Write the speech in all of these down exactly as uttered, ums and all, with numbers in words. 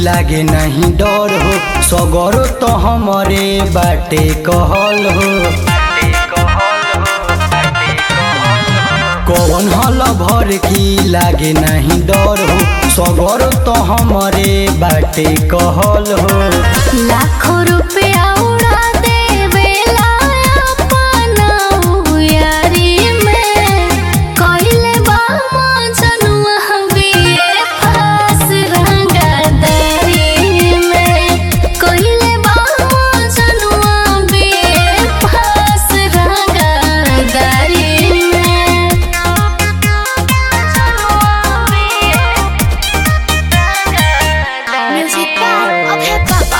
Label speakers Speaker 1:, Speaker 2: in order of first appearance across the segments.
Speaker 1: लागे नहीं डर हो, सगरो तो हमरे बाटे कहल हो। कौन हल भर की लागे नहीं डर हो, सगरो तो हमरे बाटे कहल हो।
Speaker 2: लाखों रुपया उड़ा देवेला अपना यारी में, कइले बा मजनुआ बिये फास रंगदारी में, कइले बा मजनुआ बिये फास रंगदारी में। म्यूजिक ओके पापा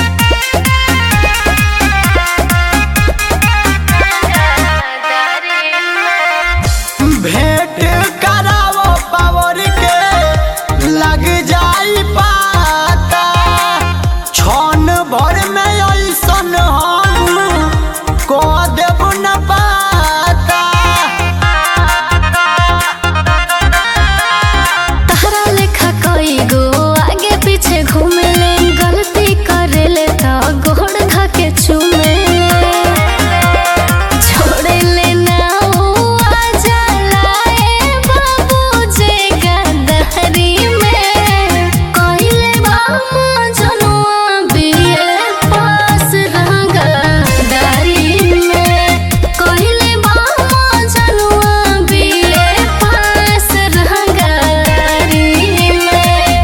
Speaker 1: भेंट करावो पावर के लग जाई पाता, छन भर में ऐसन हम को देव न पाता।
Speaker 2: तहरा लेखा कई गो आगे पीछे घूमेले, गलती करेले तो गोड़ धके चूमेले, छोड़ेले ना ऊ आ जाला ए बाबू जे गदहरी में, कइले बा मजनुआ बिये पास रंगदारी में, कइले बा मजनुआ बिये पास रंगदारी में।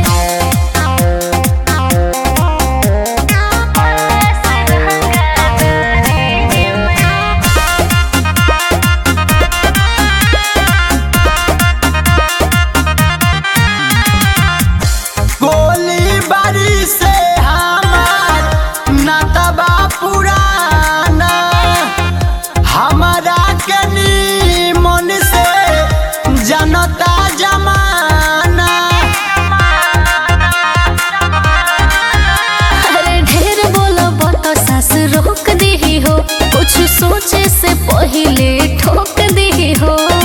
Speaker 1: गोली बारी से हमार नातबा पुराना, हमारा के नीमन से जनता जमाना।
Speaker 2: अरे ढेर बोलब तो सास रोक दी हो, कुछ सोचे से पहले ठोक दी हो।